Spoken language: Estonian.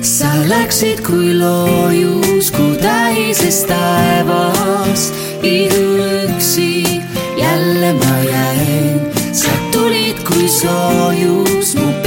sa läksid kui loojus, kui täises taevas, iduüksi jälle ma jäin, sa tulid kui soojus mu